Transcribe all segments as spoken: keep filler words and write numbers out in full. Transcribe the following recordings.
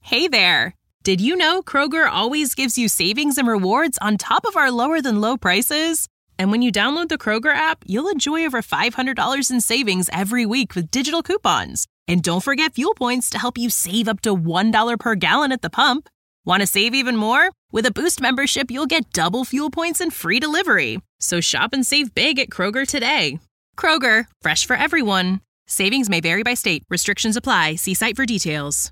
Hey there! Did you know Kroger always gives you savings and rewards on top of our lower than low prices? And when you download the Kroger app, you'll enjoy over five hundred dollars in savings every week with digital coupons. And don't forget fuel points to help you save up to one dollar per gallon at the pump. Want to save even more? With a Boost membership, you'll get double fuel points and free delivery. So shop and save big at Kroger today. Kroger, fresh for everyone. Savings may vary by state. Restrictions apply. See site for details.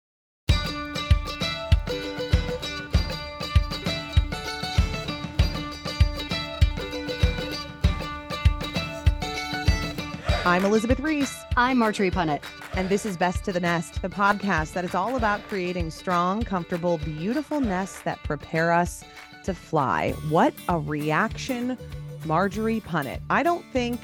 I'm Elizabeth Reese. I'm Marjorie Punnett. And this is Best to the Nest, the podcast that is all about creating strong, comfortable, beautiful nests that prepare us to fly. What a reaction, Marjorie Punnett. I don't think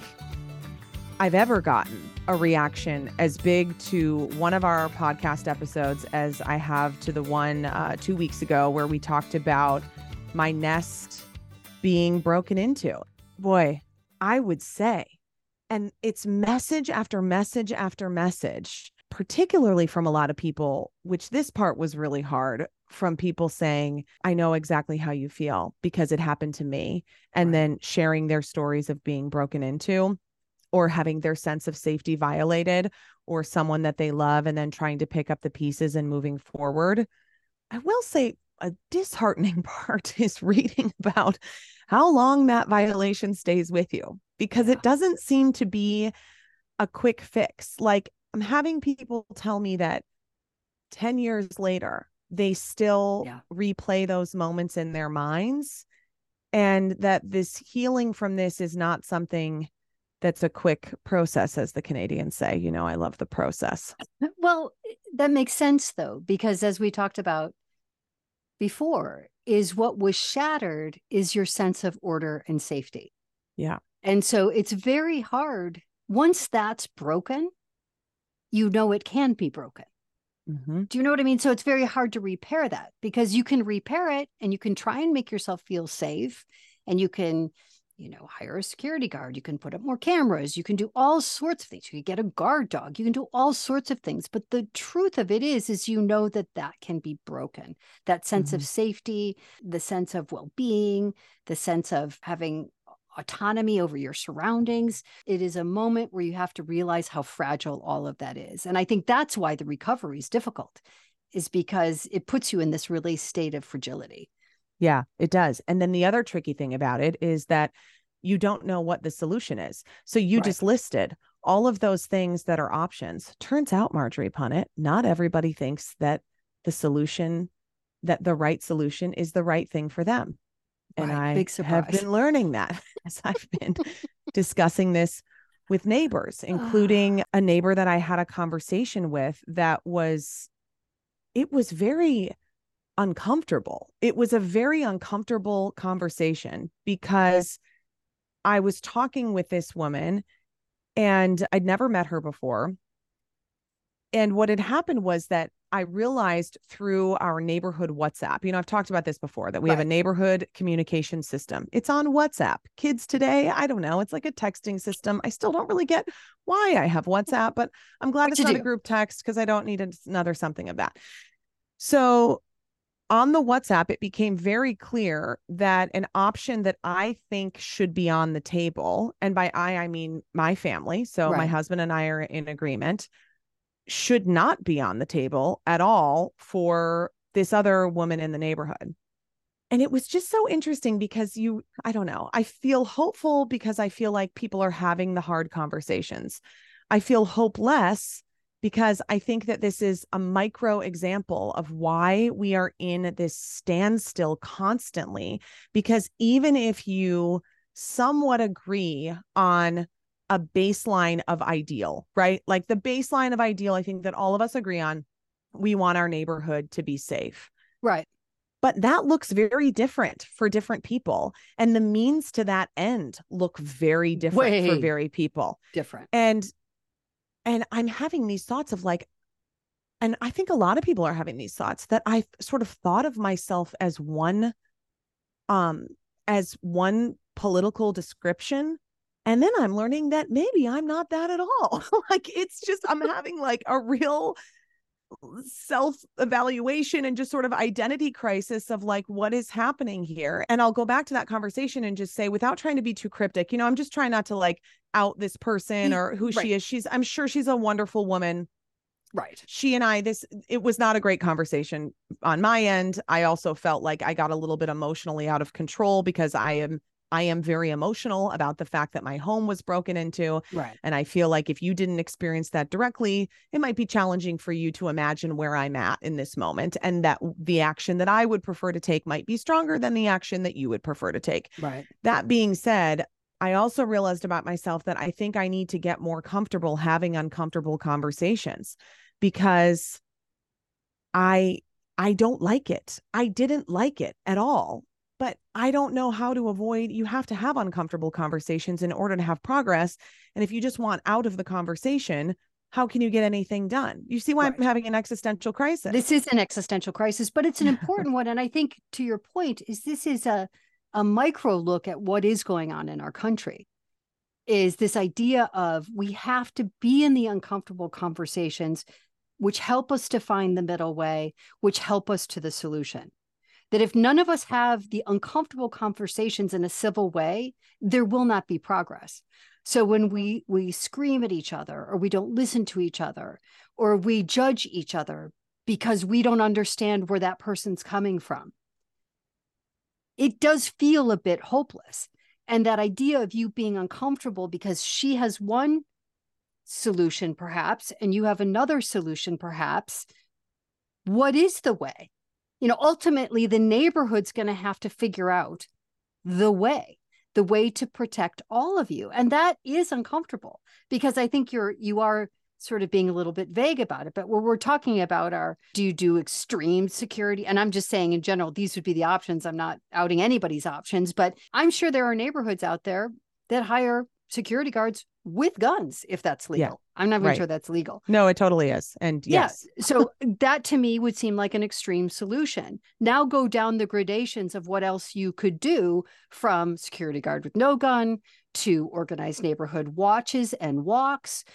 I've ever gotten a reaction as big to one of our podcast episodes as I have to the one uh, two weeks ago where we talked about my nest being broken into. Boy, I would say, and it's message after message after message, particularly from a lot of people, which this part was really hard, from people saying, I know exactly how you feel because it happened to me. And Right. then sharing their stories of being broken into or having their sense of safety violated or someone that they love and then trying to pick up the pieces and moving forward. I will say a disheartening part is reading about how long that violation stays with you, because it doesn't seem to be a quick fix. Like, I'm having people tell me that ten years later, they still Yeah. replay those moments in their minds, and that this healing from this is not something that's a quick process, as the Canadians say. You know, I love the process. Well, that makes sense, though, because as we talked about before, is what was shattered is your sense of order and safety. Yeah. And so it's very hard. Once that's broken, you know it can be broken. Mm-hmm. Do you know what I mean? So it's very hard to repair that, because you can repair it and you can try and make yourself feel safe, and you can, you know, hire a security guard. You can put up more cameras. You can do all sorts of things. You can get a guard dog. You can do all sorts of things. But the truth of it is, is you know that that can be broken. That sense Mm-hmm. of safety, the sense of well-being, the sense of having autonomy over your surroundings. It is a moment where you have to realize how fragile all of that is. And I think that's why the recovery is difficult, is because it puts you in this really state of fragility. Yeah, it does. And then the other tricky thing about it is that you don't know what the solution is. So you Right. just listed all of those things that are options. Turns out, Marjorie Punnett, not everybody thinks that the solution, that the right solution is the right thing for them. And Right. I Big have surprise. been learning that as I've been discussing this with neighbors, including a neighbor that I had a conversation with that was, it was very uncomfortable. It was a very uncomfortable conversation because I was talking with this woman and I'd never met her before. And what had happened was that I realized through our neighborhood WhatsApp, you know, I've talked about this before, that we have a Right. neighborhood communication system. It's on WhatsApp. Kids today, I don't know, it's like a texting system. I still don't really get why I have WhatsApp, but I'm glad What it's you not do. a group text because I don't need another something of that. So on the WhatsApp, it became very clear that an option that I think should be on the table, and by I, I mean my family, so my Right. husband and I are in agreement, should not be on the table at all for this other woman in the neighborhood. And it was just so interesting because you, I don't know, I feel hopeful because I feel like people are having the hard conversations. I feel hopeless because I think that this is a micro example of why we are in this standstill constantly. Because even if you somewhat agree on a baseline of ideal, right? Like the baseline of ideal, I think that all of us agree on, we want our neighborhood to be safe. Right. But that looks very different for different people. And the means to that end look very different for Way very people. different. And and I'm having these thoughts of like, and I think a lot of people are having these thoughts, that I sort of thought of myself as one, um, as one political description. And then I'm learning that maybe I'm not that at all. Like, it's just, I'm having like a real self-evaluation and just sort of identity crisis of like, what is happening here? And I'll go back to that conversation and just say, without trying to be too cryptic, you know, I'm just trying not to like out this person or who Right. she is. She's, I'm sure she's a wonderful woman. Right. She and I, this, it was not a great conversation on my end. I also felt like I got a little bit emotionally out of control because I am, I am very emotional about the fact that my home was broken into. Right. And I feel like if you didn't experience that directly, it might be challenging for you to imagine where I'm at in this moment. And that the action that I would prefer to take might be stronger than the action that you would prefer to take. Right. That being said, I also realized about myself that I think I need to get more comfortable having uncomfortable conversations because I, I don't like it. I didn't like it at all. But I don't know how to avoid, you have to have uncomfortable conversations in order to have progress. And if you just want out of the conversation, how can you get anything done? You see why right. I'm having an existential crisis. This is an existential crisis, but it's an important one. And I think to your point is this is a, a micro look at what is going on in our country, is this idea of we have to be in the uncomfortable conversations, which help us to find the middle way, which help us to the solution. That if none of us have the uncomfortable conversations in a civil way, there will not be progress. So when we we scream at each other, or we don't listen to each other, or we judge each other because we don't understand where that person's coming from, it does feel a bit hopeless. And that idea of you being uncomfortable because she has one solution perhaps, and you have another solution perhaps, what is the way? You know, ultimately, the neighborhood's going to have to figure out the way, the way to protect all of you. And that is uncomfortable because I think you're, you are sort of being a little bit vague about it. But what we're talking about are, do you do extreme security? And I'm just saying in general, these would be the options. I'm not outing anybody's options, but I'm sure there are neighborhoods out there that hire security guards with guns, if that's legal. Yeah, I'm not even right. sure that's legal. No, it totally is. And yes. Yeah, so that to me would seem like an extreme solution. Now go down the gradations of what else you could do, from security guard with no gun to organized neighborhood watches and walks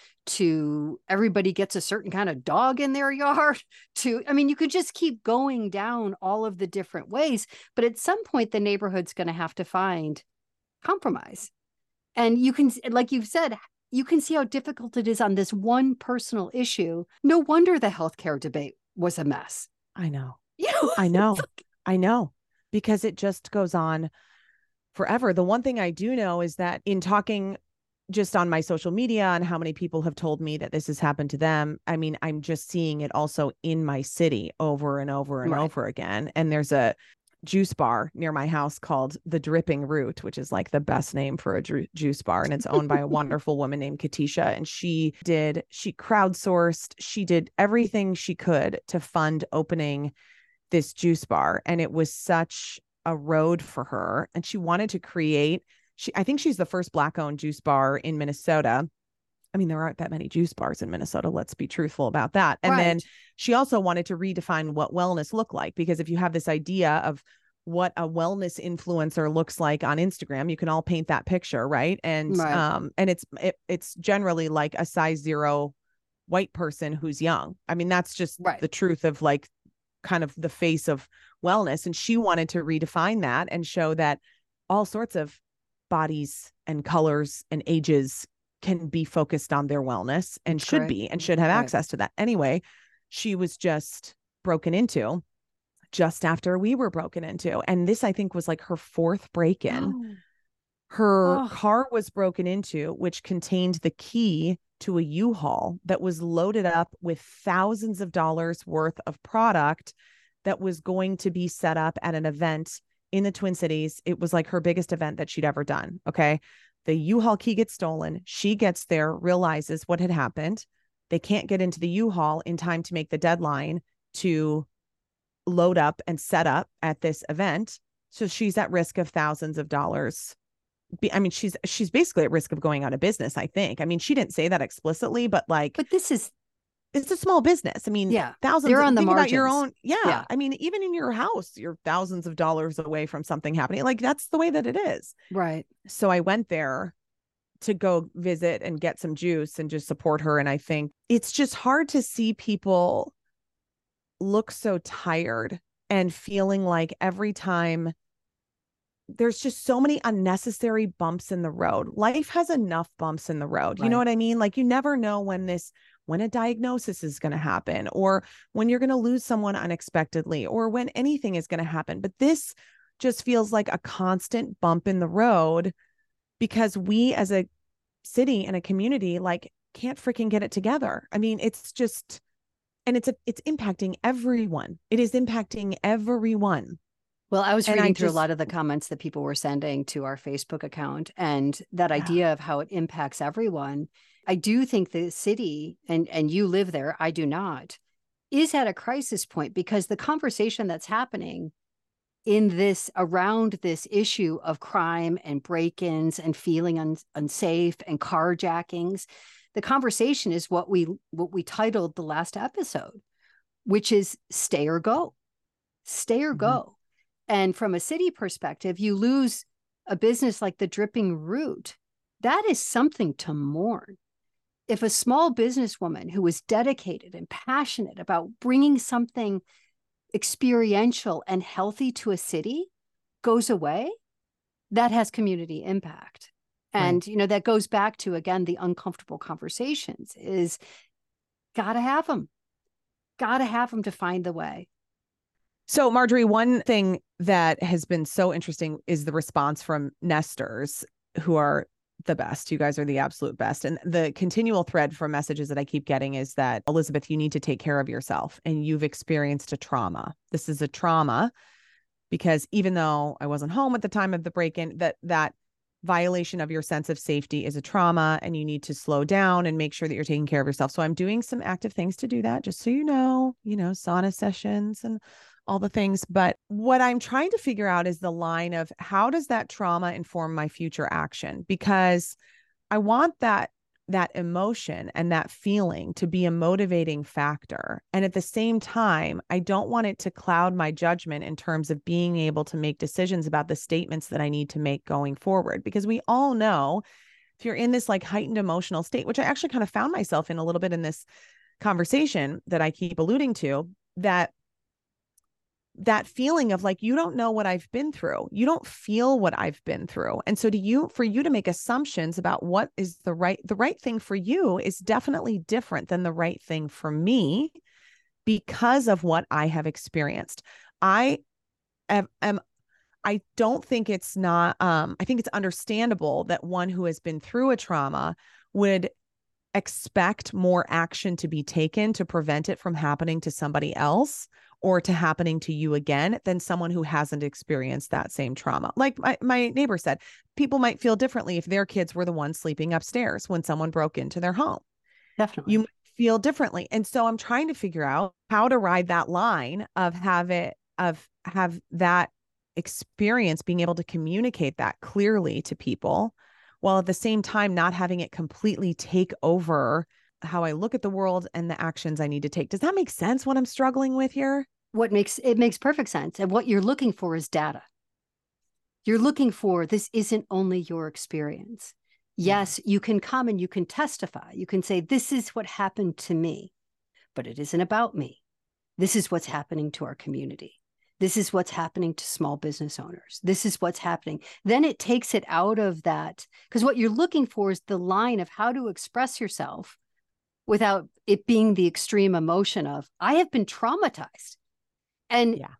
to everybody gets a certain kind of dog in their yard to, I mean, you could just keep going down all of the different ways. But at some point, the neighborhood's going to have to find compromise. And you can, like you've said, you can see how difficult it is on this one personal issue. No wonder the healthcare debate was a mess. I know. You know, I know. I know. Because it just goes on forever. The one thing I do know is that in talking just on my social media and how many people have told me that this has happened to them, I mean, I'm just seeing it also in my city over and over and right. over again. And there's a juice bar near my house called the Dripping Root, which is like the best name for a ju- juice bar. And it's owned by a wonderful woman named Katisha. And she did, she crowdsourced, she did everything she could to fund opening this juice bar. And it was such a road for her. And she wanted to create, she, I think she's the first Black owned juice bar in Minnesota. I mean, there aren't that many juice bars in Minnesota. Let's be truthful about that. And right. then she also wanted to redefine what wellness looked like, because if you have this idea of what a wellness influencer looks like on Instagram, you can all paint that picture, right? And right. um, and it's it, it's generally like a size zero white person who's young. I mean, that's just right. the truth of like kind of the face of wellness. And she wanted to redefine that and show that all sorts of bodies and colors and ages can be focused on their wellness and should Correct. be and should have right. access to that. Anyway, she was just broken into just after we were broken into. And this, I think, was like her fourth break-in. Oh. Her oh. car was broken into, which contained the key to a U-Haul that was loaded up with thousands of dollars worth of product that was going to be set up at an event in the Twin Cities. It was like her biggest event that she'd ever done. Okay. The U-Haul key gets stolen. She gets there, realizes what had happened. They can't get into the U-Haul in time to make the deadline to load up and set up at this event. So she's at risk of thousands of dollars. I mean, she's she's basically at risk of going out of business, I think. I mean, she didn't say that explicitly, but like, but this is, it's a small business. I mean, yeah, thousands. They're on the think margins. About your own. Yeah, yeah. I mean, even in your house, you're thousands of dollars away from something happening. Like, that's the way that it is. Right. So I went there to go visit and get some juice and just support her. And I think it's just hard to see people look so tired and feeling like every time there's just so many unnecessary bumps in the road. Life has enough bumps in the road. You Right. know what I mean? Like you never know when this, when a diagnosis is going to happen, or when you're going to lose someone unexpectedly, or when anything is going to happen. But this just feels like a constant bump in the road because we as a city and a community, like can't freaking get it together. I mean, it's just, and it's, a, it's impacting everyone. It is impacting everyone. Well, I was And reading I through just- a lot of the comments that people were sending to our Facebook account, and that idea of how it impacts everyone. I do think the city, and, and you live there, I do not, is at a crisis point because the conversation that's happening in this, around this issue of crime and break-ins and feeling un, unsafe and carjackings, the conversation is what we what we titled the last episode, which is stay or go, stay or Mhm. go. And from a city perspective, you lose a business like the Dripping Root. That is something to mourn. If a small businesswoman who was dedicated and passionate about bringing something experiential and healthy to a city goes away, that has community impact. And, Right. you know, that goes back to, again, the uncomfortable conversations is gotta have them, gotta have them to find the way. So, Marjorie, one thing that has been so interesting is the response from nesters, who are the best. You guys are the absolute best. And the continual thread from messages that I keep getting is that, Elizabeth, you need to take care of yourself and you've experienced a trauma. This is a trauma because even though I wasn't home at the time of the break-in, that that violation of your sense of safety is a trauma, and you need to slow down and make sure that you're taking care of yourself. So I'm doing some active things to do that, just so you know, you know, sauna sessions and all the things. But what I'm trying to figure out is the line of how does that trauma inform my future action? Because I want that that emotion and that feeling to be a motivating factor. And at the same time, I don't want it to cloud my judgment in terms of being able to make decisions about the statements that I need to make going forward. Because we all know if you're in this like heightened emotional state, which I actually kind of found myself in a little bit in this conversation that I keep alluding to, that that feeling of like, you don't know what I've been through. You don't feel what I've been through. And so to you, for you to make assumptions about what is the right, the right thing for you is definitely different than the right thing for me because of what I have experienced. I am, am I don't think it's not, um, I think it's understandable that one who has been through a trauma would expect more action to be taken to prevent it from happening to somebody else or to happening to you again than someone who hasn't experienced that same trauma. Like my, my neighbor said, people might feel differently if their kids were the ones sleeping upstairs when someone broke into their home. Definitely. You might feel differently. And so I'm trying to figure out how to ride that line of have it, of have that experience, being able to communicate that clearly to people, while at the same time not having it completely take over how I look at the world and the actions I need to take. Does that make sense what I'm struggling with here? What makes it makes perfect sense. And what you're looking for is data. You're looking for, this isn't only your experience. Yes, you can come and you can testify. You can say, this is what happened to me, but it isn't about me. This is what's happening to our community. This is what's happening to small business owners. This is what's happening. Then it takes it out of that, because what you're looking for is the line of how to express yourself without it being the extreme emotion of, I have been traumatized. And yeah.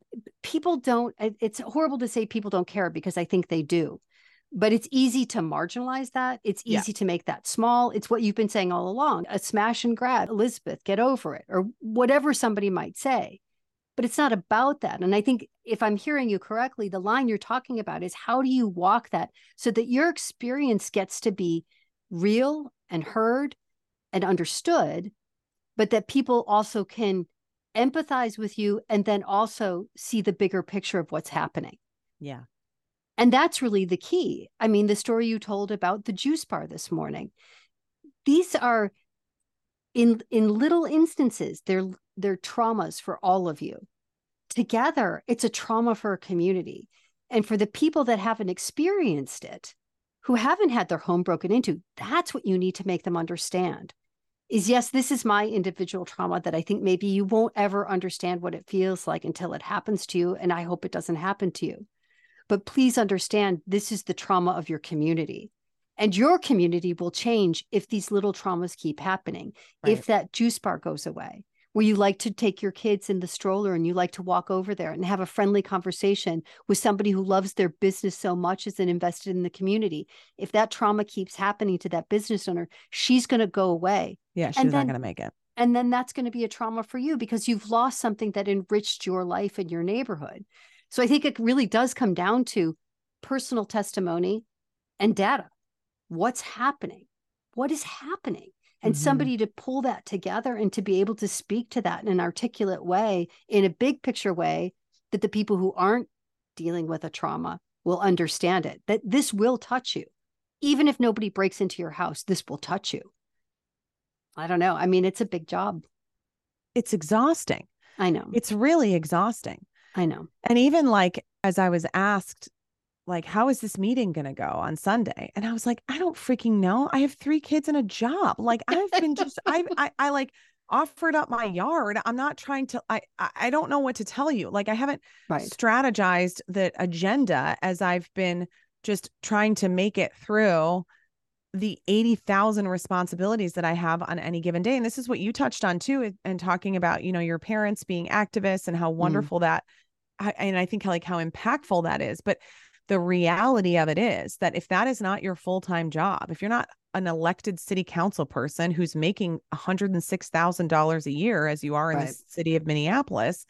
people don't, it's horrible to say people don't care because I think they do, but it's easy to marginalize that. It's easy Yeah. to make that small. It's what you've been saying all along, a smash and grab, Elizabeth, get over it, or whatever somebody might say. But it's not about that. And I think if I'm hearing you correctly, the line you're talking about is how do you walk that so that your experience gets to be real and heard and understood, but that people also can empathize with you and then also see the bigger picture of what's happening. Yeah. And that's really the key. I mean, the story you told about the juice bar this morning, these are in in little instances, they're they're traumas for all of you. Together, it's a trauma for a community. And for the people that haven't experienced it, who haven't had their home broken into, that's what you need to make them understand. is, yes, this is my individual trauma that I think maybe you won't ever understand what it feels like until it happens to you. And I hope it doesn't happen to you. But please understand, this is the trauma of your community. And your community will change if these little traumas keep happening. Right. If that juice bar goes away, where you like to take your kids in the stroller and you like to walk over there and have a friendly conversation with somebody who loves their business so much as and invested in the community. If that trauma keeps happening to that business owner, she's going to go away. Yeah, she's and then, not going to make it. And then that's going to be a trauma for you because you've lost something that enriched your life and your neighborhood. So I think it really does come down to personal testimony and data. What's happening? What is happening? And mm-hmm. somebody to pull that together and to be able to speak to that in an articulate way, in a big picture way, that the people who aren't dealing with a trauma will understand it, that this will touch you. Even if nobody breaks into your house, this will touch you. I don't know. I mean, it's a big job. It's exhausting. I know. It's really exhausting. I know. And even like, as I was asked, like, how is this meeting going to go on Sunday? And I was like, I don't freaking know. I have three kids and a job. Like, I've been just, I, I, I like offered up my yard. I'm not trying to, I, I don't know what to tell you. Like, I haven't right. strategized the agenda as I've been just trying to make it through the eighty thousand responsibilities that I have on any given day. And this is what you touched on too, and talking about, you know, your parents being activists and how wonderful mm. that, I, and I think how, like how impactful that is. But the reality of it is that if that is not your full-time job, if you're not an elected city council person who's making one hundred six thousand dollars a year, as you are in right. the city of Minneapolis,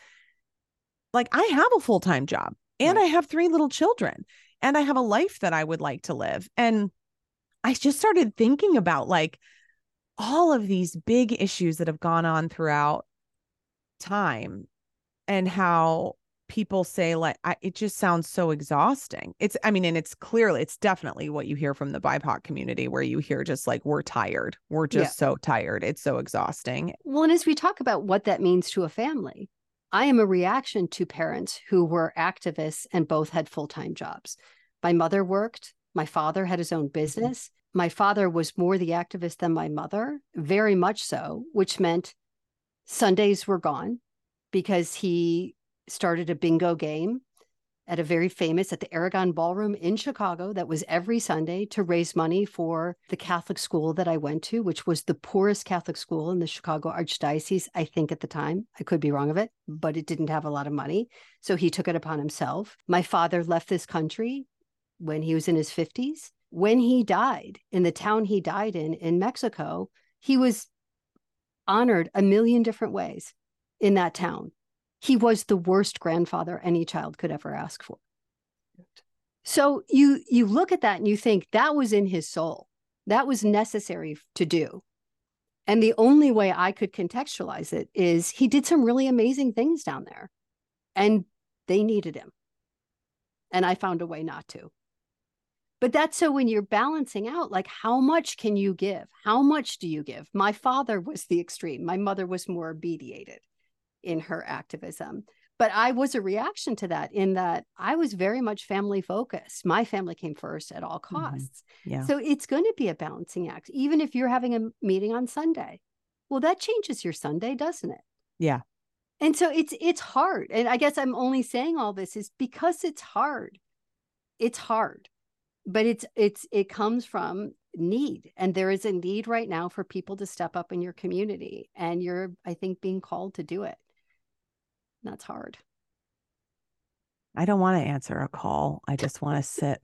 like I have a full-time job and right. I have three little children and I have a life that I would like to live. And I just started thinking about like all of these big issues that have gone on throughout time and how people say like, I, it just sounds so exhausting. It's, I mean, and it's clearly, it's definitely what you hear from the B I P O C community, where you hear just like, we're tired. We're just yeah. so tired. It's so exhausting. Well, and as we talk about what that means to a family, I am a reaction to parents who were activists and both had full-time jobs. My mother worked. My father had his own business. Mm-hmm. My father was more the activist than my mother, very much so, which meant Sundays were gone because he started a bingo game at a very famous, at the Aragon Ballroom in Chicago, that was every Sunday to raise money for the Catholic school that I went to, which was the poorest Catholic school in the Chicago Archdiocese, I think at the time. I could be wrong of it, but it didn't have a lot of money. So he took it upon himself. My father left this country when he was in his fifties. When he died in the town he died in, in Mexico, he was honored a million different ways in that town. He was the worst grandfather any child could ever ask for. So you you look at that and you think that was in his soul. That was necessary to do. And the only way I could contextualize it is he did some really amazing things down there and they needed him. And I found a way not to. But that's so when you're balancing out, like, how much can you give? How much do you give? My father was the extreme. My mother was more mediated in her activism. But I was a reaction to that in that I was very much family focused. My family came first at all costs. Mm-hmm. Yeah. So it's going to be a balancing act, even if you're having a meeting on Sunday. Well, that changes your Sunday, doesn't it? Yeah. And so it's it's hard. And I guess I'm only saying all this is because it's hard. It's hard. But it's it's it comes from need. And there is a need right now for people to step up in your community. And you're, I think, being called to do it. That's hard. I don't want to answer a call. I just want to sit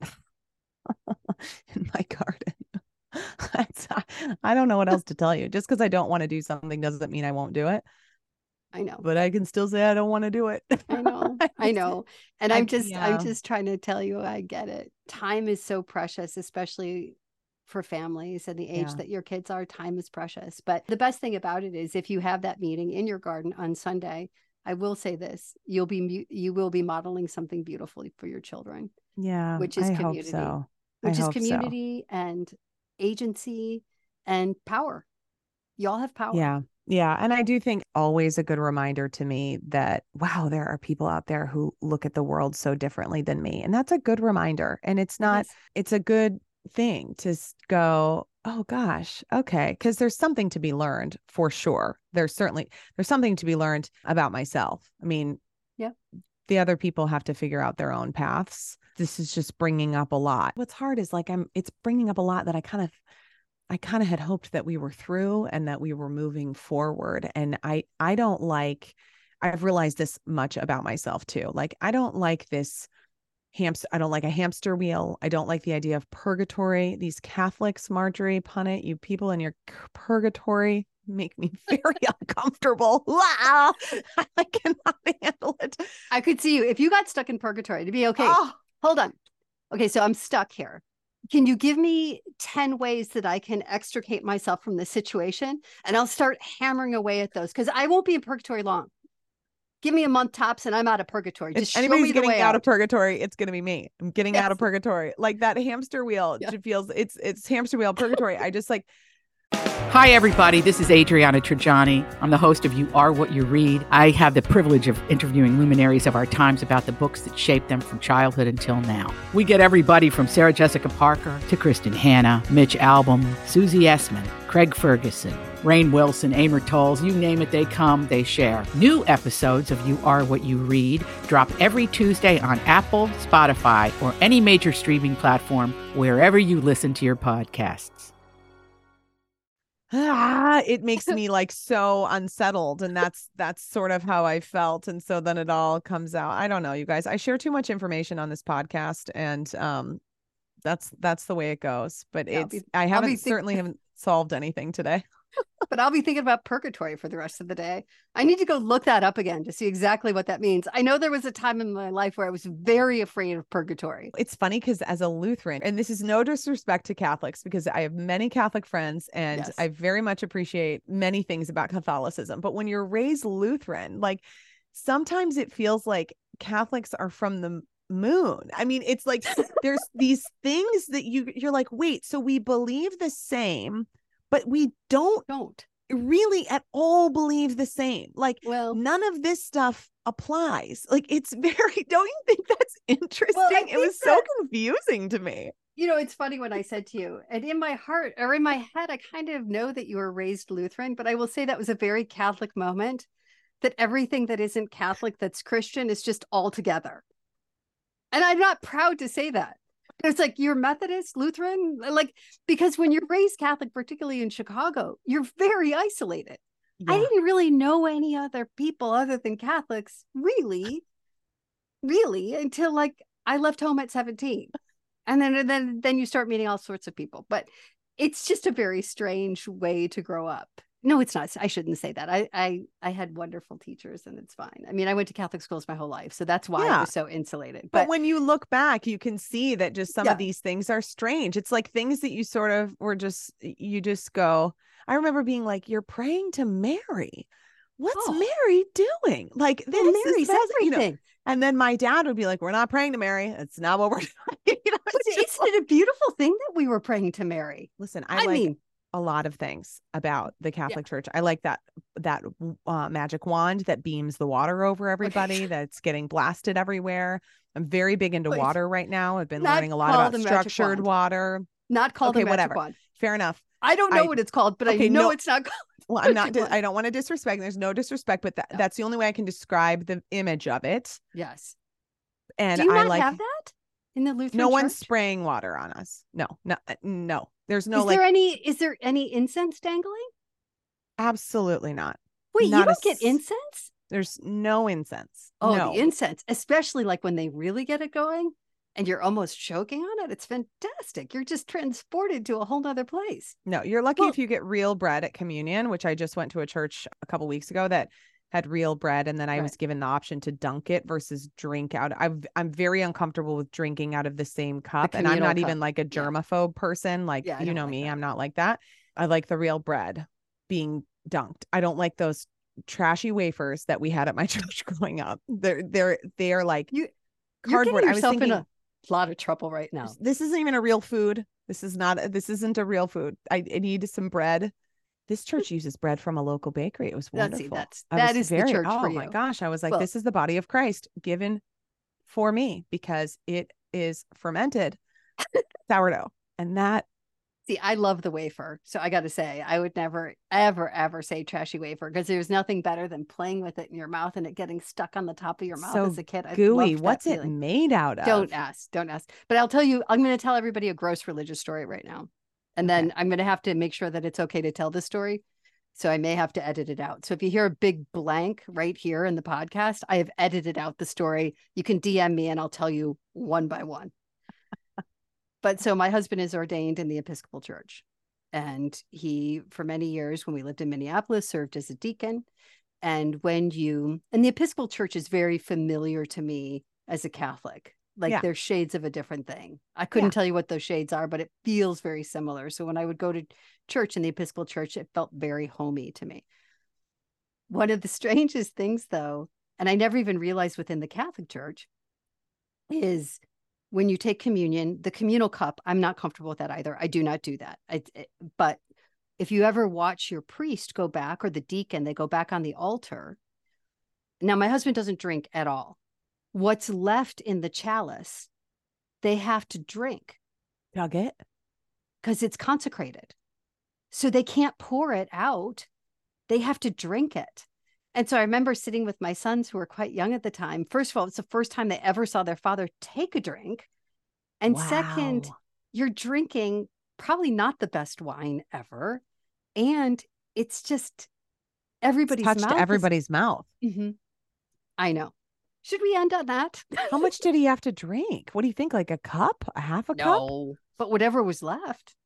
in my garden. I don't know what else to tell you. Just because I don't want to do something doesn't mean I won't do it. I know. But I can still say I don't want to do it. I know. I know. And I'm just yeah. I'm just trying to tell you I get it. Time is so precious, especially for families and the age yeah. that your kids are. Time is precious. But the best thing about it is if you have that meeting in your garden on Sunday, I will say this, you'll be you will be modeling something beautiful for your children. Yeah. Which is I community. Hope so. Which I is hope community so. and agency and power. Y'all have power. Yeah. Yeah. And I do think always a good reminder to me that, wow, there are people out there who look at the world so differently than me. And that's a good reminder. And it's not, yes. it's a good thing to go, Oh gosh. Okay. Because there's something to be learned for sure. There's certainly there's something to be learned about myself. I mean, Yeah. the other people have to figure out their own paths. This is just bringing up a lot. What's hard is like I'm it's bringing up a lot that I kind of I kind of had hoped that we were through and that we were moving forward. And I I don't like I've realized this much about myself too. Like I don't like this hamster. I don't like a hamster wheel. I don't like the idea of purgatory. These Catholics, Marjorie Punnett, you people in your purgatory make me very uncomfortable. Wow. I cannot handle it. I could see you if you got stuck in purgatory to be okay. Oh. Hold on. Okay, so I'm stuck here. Can you give me ten ways that I can extricate myself from this situation? And I'll start hammering away at those because I won't be in purgatory long. Give me a month tops and I'm out of purgatory. Just if show anybody's me the getting way out, out of purgatory, it's going to be me. I'm getting yes. out of purgatory. Like that hamster wheel. Yeah. It feels it's it's hamster wheel purgatory. I just like. Hi, everybody. This is Adriana Trajani. I'm the host of You Are What You Read. I have the privilege of interviewing luminaries of our times about the books that shaped them from childhood until now. We get everybody from Sarah Jessica Parker to Kristen Hanna, Mitch Albom, Susie Essman, Craig Ferguson, Rainn Wilson, Amor Tolls, you name it, they come, they share. New episodes of You Are What You Read drop every Tuesday on Apple, Spotify, or any major streaming platform wherever you listen to your podcasts. Ah, it makes me like so unsettled. And that's that's sort of how I felt. And so then it all comes out. I don't know, you guys. I share too much information on this podcast. And um that's that's the way it goes. But yeah, it's be, I haven't think- certainly haven't solved anything today. But I'll be thinking about purgatory for the rest of the day. I need to go look that up again to see exactly what that means. I know there was a time in my life where I was very afraid of purgatory. It's funny because as a Lutheran, and this is no disrespect to Catholics, because I have many Catholic friends and yes. I very much appreciate many things about Catholicism. But when you're raised Lutheran, like sometimes it feels like Catholics are from the moon. I mean, it's like there's these things that you you're like, wait, so we believe the same, but we don't don't really at all believe the same. Like, well, none of this stuff applies. Like, it's very, don't you think that's interesting? Well, it was that, so confusing to me. You know, it's funny when I said to you, and in my heart or in my head, I kind of know that you were raised Lutheran, but I will say that was a very Catholic moment, that everything that isn't Catholic, that's Christian, is just all together. And I'm not proud to say that. It's like you're Methodist, Lutheran, like, because when you're raised Catholic, particularly in Chicago, you're very isolated. Yeah. I didn't really know any other people other than Catholics, really, really, until like I left home at seventeen. And then, and then, then you start meeting all sorts of people. But it's just a very strange way to grow up. No, it's not. I shouldn't say that. I, I, I had wonderful teachers and it's fine. I mean, I went to Catholic schools my whole life, so that's why yeah. I was so insulated. But, but when you look back, you can see that just some yeah. of these things are strange. It's like things that you sort of were just, you just go, I remember being like, you're praying to Mary. What's oh. Mary doing? Like this well, Mary's is everything. You know, and then my dad would be like, we're not praying to Mary. It's not what we're doing. You know, but isn't like, it a beautiful thing that we were praying to Mary? Listen, I, I like mean, a lot of things about the Catholic yeah. Church. I like that that uh, magic wand that beams the water over everybody, okay. that's getting blasted everywhere. I'm very big into Please. water right now. I've been not learning a lot about structured water. Not called okay, the magic whatever. wand. Fair enough. I don't know I, what it's called, but okay, I know no, it's not called. Well, I'm not. Di- I don't want to disrespect. There's no disrespect, but that, no. that's the only way I can describe the image of it. Yes. And Do you I not like have that in the Lutheran No Church? one's spraying water on us. No, no, no. There's no. Is like, there any? Is there any incense dangling? Absolutely not. Wait, not you don't a, get incense? There's no incense. Oh, no. the incense, especially like when they really get it going and you're almost choking on it. It's fantastic. You're just transported to a whole nother place. No, you're lucky well, if you get real bread at communion, which I just went to a church a couple weeks ago that had real bread. And then I right. was given the option to dunk it versus drink out. I've, I'm very uncomfortable with drinking out of the same cup. The and I'm not cup. even like a germaphobe yeah. person. Like, yeah, you know like me, that. I'm not like that. I like the real bread being dunked. I don't like those trashy wafers that we had at my church growing up. They're, they're, they're like you, cardboard. You're I was thinking, in a lot of trouble right now. This isn't even a real food. This is not, this isn't a real food. I, I need some bread. This church uses bread from a local bakery. It was wonderful. That's, that's, that is very, the church oh for you. my gosh. I was like, well, this is the body of Christ given for me because it is fermented sourdough. And that See, I love the wafer. So I got to say, I would never, ever, ever say trashy wafer because there's nothing better than playing with it in your mouth and it getting stuck on the top of your mouth So as a kid. I gooey. loved that What's it feeling. made out of? Don't ask. Don't ask. But I'll tell you, I'm going to tell everybody a gross religious story right now. And then Okay. I'm going to have to make sure that it's okay to tell this story. So I may have to edit it out. So if you hear a big blank right here in the podcast, I have edited out the story. You can D M me and I'll tell you one by one. But so my husband is ordained in the Episcopal Church. And he, for many years, when we lived in Minneapolis, served as a deacon. And when you, and the Episcopal Church is very familiar to me as a Catholic. Like Yeah. they're shades of a different thing. I couldn't Yeah. tell you what those shades are, but it feels very similar. So when I would go to church in the Episcopal Church, it felt very homey to me. One of the strangest things, though, and I never even realized within the Catholic Church, is when you take communion, the communal cup, I'm not comfortable with that either. I do not do that. I, it, but if you ever watch your priest go back or the deacon, they go back on the altar. Now, my husband doesn't drink at all. What's left in the chalice, they have to drink. Dug it? Because it's consecrated. So they can't pour it out. They have to drink it. And so I remember sitting with my sons who were quite young at the time. First of all, it's the first time they ever saw their father take a drink. And Wow. second, you're drinking probably not the best wine ever. And it's just everybody's Touched mouth. everybody's mouth. Is... Mm-hmm. I know. Should we end on that? How much did he have to drink? What do you think? Like a cup? A half a cup? No, but whatever was left.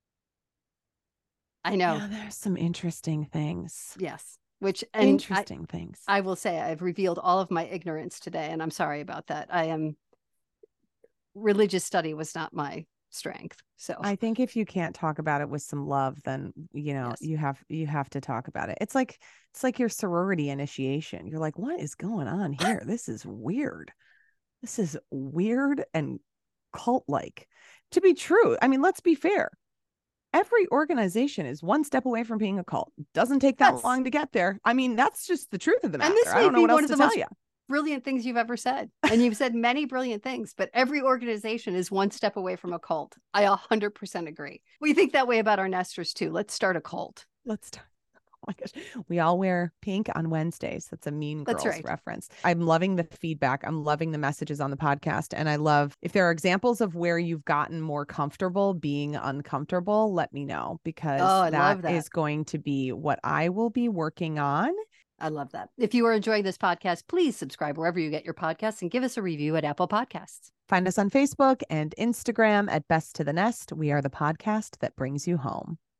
I know. Yeah, there's some interesting things. Yes. Which and interesting I, things. I will say I've revealed all of my ignorance today, and I'm sorry about that. I am religious study was not my strength. So I think if you can't talk about it with some love, then you know Yes. you have you have to talk about it. It's like it's like your sorority initiation. You're like, what is going on here? This is weird. This is weird and cult-like. To be true, I mean, let's be fair. Every organization is one step away from being a cult. Doesn't take that Yes. long to get there. I mean, that's just the truth of the matter. And this I may don't know be what one else of to the tell most you. brilliant things you've ever said. And you've said many brilliant things, but every organization is one step away from a cult. I one hundred percent agree. We think that way about our nesters too. Let's start a cult. Let's start. Oh my gosh. We all wear pink on Wednesdays. That's a Mean Girls That's right. reference. I'm loving the feedback. I'm loving the messages on the podcast. And I love if there are examples of where you've gotten more comfortable being uncomfortable, let me know because Oh, I that, love that. is going to be what I will be working on. I love that. If you are enjoying this podcast, please subscribe wherever you get your podcasts and give us a review at Apple Podcasts. Find us on Facebook and Instagram at Best to the Nest. We are the podcast that brings you home.